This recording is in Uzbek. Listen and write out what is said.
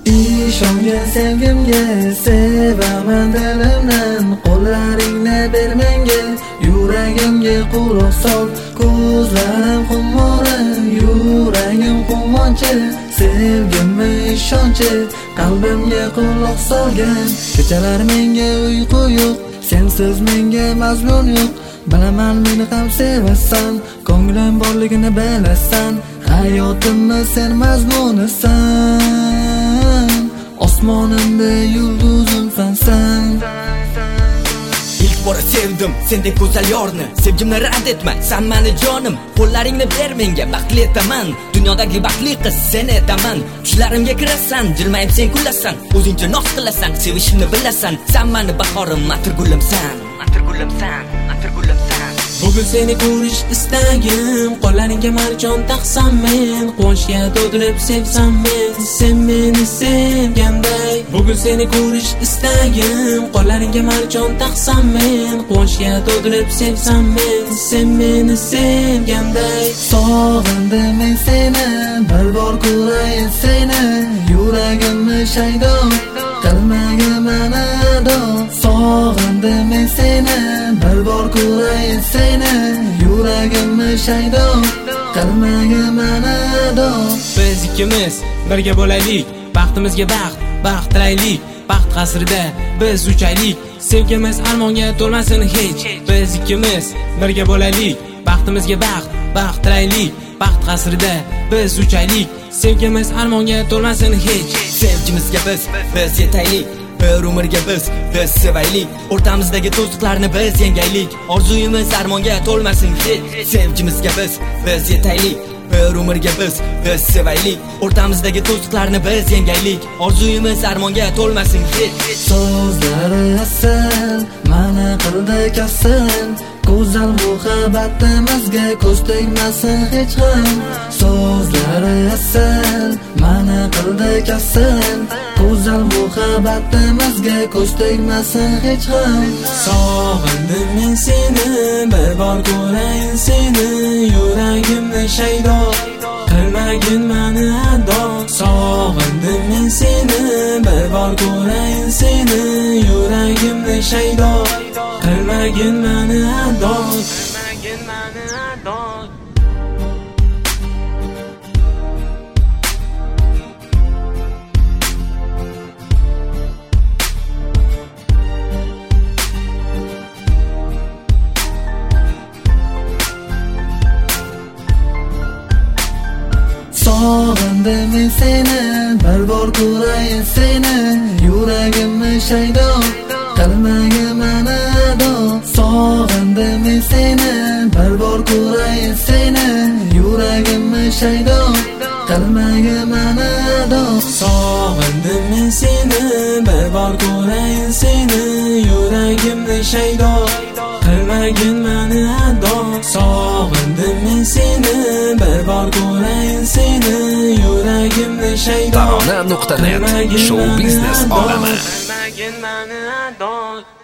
ishongan sevgimga, sevaman dilimdan. Qo'llaringni ber menga, yuragimga quloq sol. Ko'zlarim xumora, yuragim quvonchi, sevgimga ishonchi, qalbimga quloq solgan. Kechalar menga uyqu yo'q, sensiz menga mazmun yo'q. Bilaman meni ham sevasan, ko'nglim borligini bilasan. Hayotimni sen mazmunisan, osmonimda yulduzimsan. İlk bora sevdim sendek go'zal yorni, sevgimni rad etma, sen meni jonim. Qo'llaringni ber menga, baxtli etaman. Dunyodagi baxtli qiz sen etaman. Tushlarimga kirasan, jilmayib sen kullasan. O'zingcha noz qilasan, sevishimni bilasan. Sen meni bahorim, atir gulimsan, atir gulimsan, atir gulimsan. Bugun seni ko'rish istagim, qo'llaringga marjon taqsam men, quvonchga to'ldirib sevsam men, sen meni sevganday. Bugun seni ko'rish istagim, qo'llaringga marjon taqsam men, quvonchga to'ldirib sevsam men, sen meni sevganday. Sog'indim men seni, bir bor ko'rayin seni, yuragimni shaydo qilmagin meni do. Sog'indim men seni, bir bor ko'rayin seni, yuragimni shaydo qilmagin meni do. Biz ikkimiz birga bo'laylik, baxtimizga baxt, baxt tilaylik. Baxt qasrida biz uchaylik, sevgimiz armonga to'lmasin hech. Biz ikkimiz birga bo'laylik, baxtimizga baxt, baxt tilaylik. Baxt qasrida biz uchaylik, sevgimiz armonga to'lmasin hech. Sevgimizga biz yetaylik, bir umrga biz sevaylik. O'rtamizdagi to'siqlarni biz yengaylik, orzuyimiz armonga to'lmasin hech. Sevgimizga biz yetaylik, bir umrga biz sevaylik. O'rtamizdagi to'siqlarni biz yengaylik, orzuyimiz armonga to'lmasin hech. So'zlari asal, mani qildi kasal, go'zal muhabbatimizga ko'z tegmasin hech ham. So'zlari asal, mani qildi kasal, go'zal muhabbatimizga ko'z tegmasin hech ham. Sog'indim men seni, bir bor ko'rayin seni, yuragimni shaydo qilmagin meni ado. Sog'indim men seni, bir bor ko'rayin seni, yuragimni shaydo qilmagin meni ado, qilmagin meni ado. Sog'indim men seni, bir bor ko'rayin seni, yuragimni shaydo qilmagin meni do. Sog'indim men seni, bir bor ko'rayin seni, yuragimni shaydo qilmagin meni do. Sog'indim men seni, bir bor ko'rayin seni, yuragimni shaydo qilmagin meni ado. Sog'indim men seni, bir bor ko'rayin seni, yuragimni shaydo Tarona.net Show Business olami. qilmagin meni ado.